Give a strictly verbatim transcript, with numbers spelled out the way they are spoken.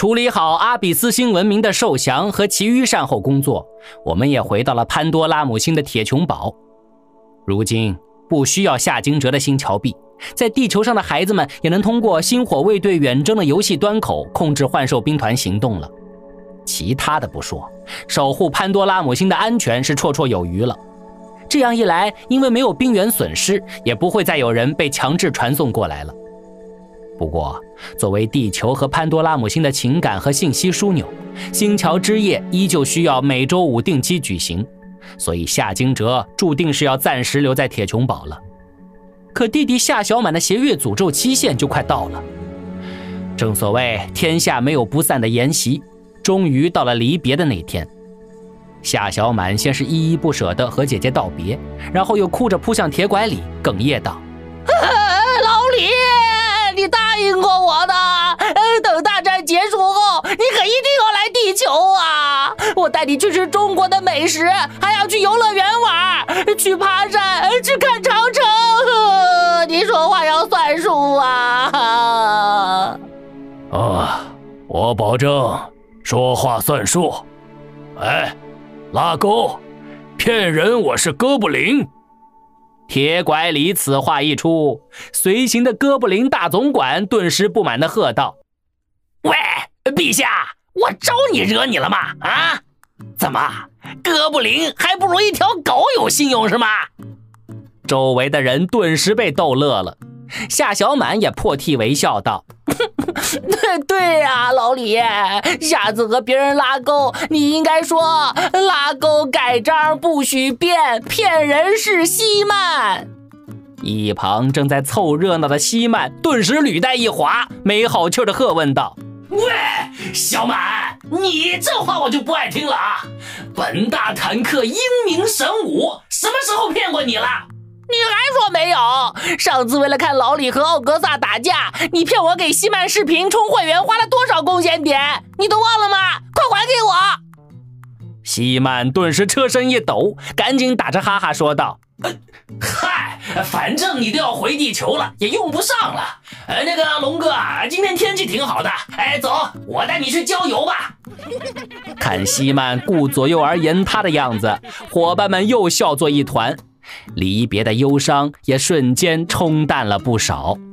处理好阿比斯星文明的受降和其余善后工作，我们也回到了潘多拉姆星的铁穹堡。如今不需要夏金哲的星桥壁，在地球上的孩子们也能通过星火卫队远征的游戏端口控制幻兽兵团行动了。其他的不说，守护潘多拉姆星的安全是绰绰有余了。这样一来，因为没有兵员损失，也不会再有人被强制传送过来了。不过，作为地球和潘多拉姆星的情感和信息枢纽，星桥之夜依旧需要每周五定期举行，所以夏金哲注定是要暂时留在铁穹堡了。可弟弟夏小满的邪月诅咒期限就快到了。正所谓天下没有不散的筵席，终于到了离别的那天。夏小满先是依依不舍地和姐姐道别，然后又哭着扑向铁拐李，哽咽道： 老李，你答应过我的，等大战结束后，你可一定要来地球啊！我带你去吃中国的美食，还要去游乐园玩，去爬山，去看长城。你说话要算数啊！ 啊，我保证说话算数。哎，拉钩，骗人我是哥布林。 铁拐李此话一出，随行的哥布林大总管顿时不满地喝道： 喂，陛下，我招你惹你了吗？啊？怎么，哥布林还不如一条狗有信用是吗？ 周围的人顿时被逗乐了，夏小满也破涕为笑道： 对对呀、啊，老李，下次和别人拉钩，你应该说拉钩盖章不许变，骗人是西曼。 一旁正在凑热闹的西曼顿时履带一滑，没好气的喝问道： 喂，小满，你这话我就不爱听了啊！本大坦克英明神武，什么时候骗过你了？ 你还说没有？上次为了看老李和奥格萨打架，你骗我给西曼视频充会员花了多少贡献点？你都忘了吗？快还给我！ 西曼顿时车身一抖，赶紧打着哈哈说道： 呃、嗨，反正你都要回地球了，也用不上了。呃，那个龙哥，今天天气挺好的，哎，走，我带你去郊游吧。 看西曼顾左右而言他的样子，伙伴们又笑作一团，离别的忧伤也瞬间冲淡了不少。